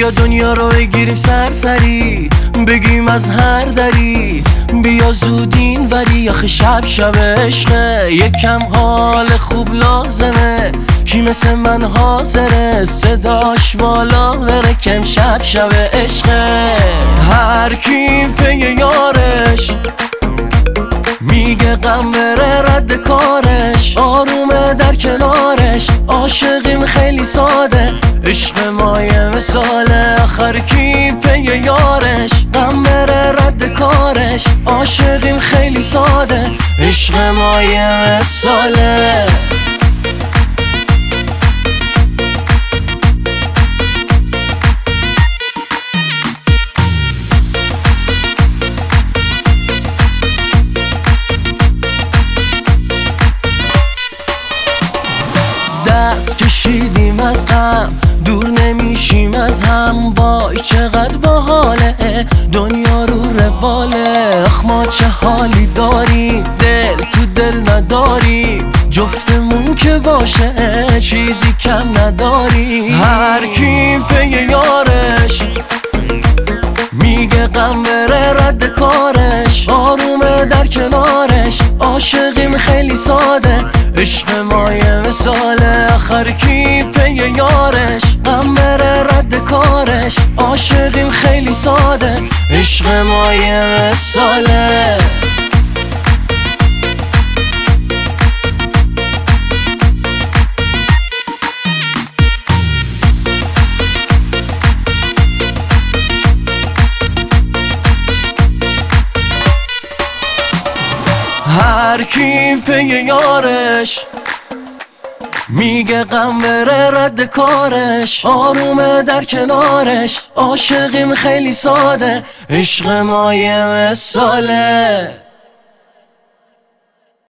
بیا دنیا رو بگیریم سرسری، بگیم از هر دری، بیا زودین ولی آخه شب شب عشقه، یکم حال خوب لازمه، کی مثل من حاضره صداش بالا بره کم شب شب عشقه. هر کی پی یارش میگه غم بره رد کارش، آرومه در کنارش، عاشقیم خیلی ساده، عشق ما یه مثاله. آخر کی پی یارش غم بره رد کارش، عاشقیم خیلی ساده، عشق ما یه مثاله. دست کشیدیم از غم، دور نمیشیم از هم، وای چقدر باحاله دنیا رو رواله. آخ ما چه حالی داریم، دل تو دل نداریم، جفتمون که باشه چیزی کم نداریم. هر کی پی یارش میگه غم بره رد کارش، آرومه در کنارش، عاشقیم خیلی ساده، عشق ما یه مثاله. آخر کی پی یارش غم بره رد کارش، عاشقیم خیلی ساده، عشق ما یه مثاله. هر کی پی یارش میگه غم بره رد کارش، آرومه در کنارش، عاشقیم خیلی ساده، عشق ما یه مثاله.